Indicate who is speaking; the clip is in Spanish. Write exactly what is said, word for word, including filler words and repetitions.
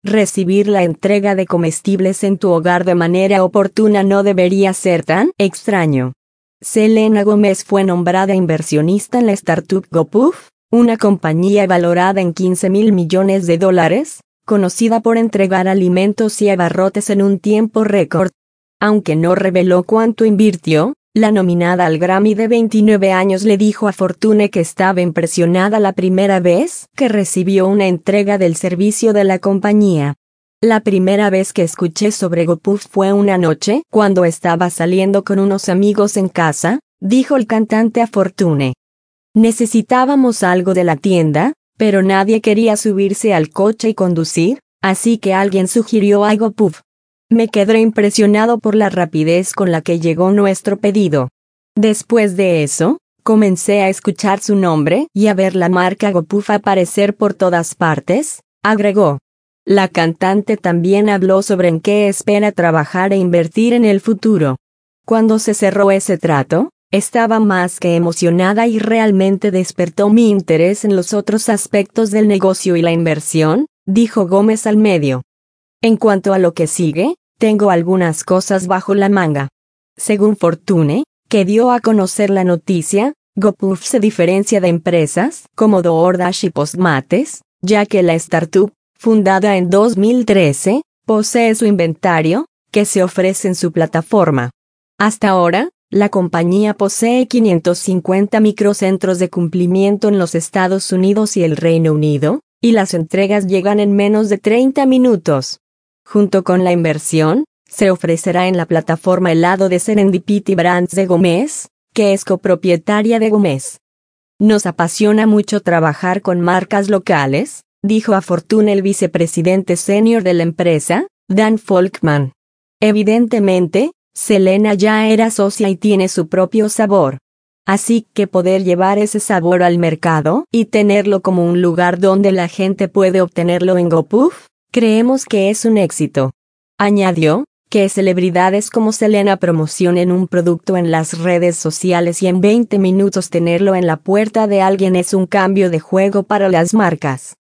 Speaker 1: recibir la entrega de comestibles en tu hogar de manera oportuna no debería ser tan extraño. Selena Gomez fue nombrada inversionista en la startup GoPuff, una compañía valorada en quince mil millones de dólares, conocida por entregar alimentos y abarrotes en un tiempo récord. Aunque no reveló cuánto invirtió, la nominada al Grammy de veintinueve años le dijo a Fortune que estaba impresionada la primera vez que recibió una entrega del servicio de la compañía. La primera vez que escuché sobre GoPuff fue una noche cuando estaba saliendo con unos amigos en casa, dijo el cantante a Fortune. Necesitábamos algo de la tienda, pero nadie quería subirse al coche y conducir, así que alguien sugirió a GoPuff. Me quedé impresionado por la rapidez con la que llegó nuestro pedido. Después de eso, comencé a escuchar su nombre y a ver la marca GoPuff aparecer por todas partes, agregó. La cantante también habló sobre en qué espera trabajar e invertir en el futuro. Cuando se cerró ese trato, estaba más que emocionada y realmente despertó mi interés en los otros aspectos del negocio y la inversión, dijo Gómez al medio. En cuanto a lo que sigue, tengo algunas cosas bajo la manga. Según Fortune, que dio a conocer la noticia, GoPuff se diferencia de empresas como DoorDash y Postmates, ya que la startup, fundada en dos mil trece, posee su inventario, que se ofrece en su plataforma. Hasta ahora, la compañía posee quinientos cincuenta microcentros de cumplimiento en los Estados Unidos y el Reino Unido, y las entregas llegan en menos de treinta minutos. Junto con la inversión, se ofrecerá en la plataforma el lado de Serendipity Brands de Gómez, que es copropietaria de Gómez. Nos apasiona mucho trabajar con marcas locales, dijo a Fortune el vicepresidente senior de la empresa, Dan Folkman. Evidentemente, Selena ya era socia y tiene su propio sabor. Así que poder llevar ese sabor al mercado y tenerlo como un lugar donde la gente puede obtenerlo en GoPuff, creemos que es un éxito. Añadió, que celebridades como Selena promocionen un producto en las redes sociales y en veinte minutos tenerlo en la puerta de alguien es un cambio de juego para las marcas.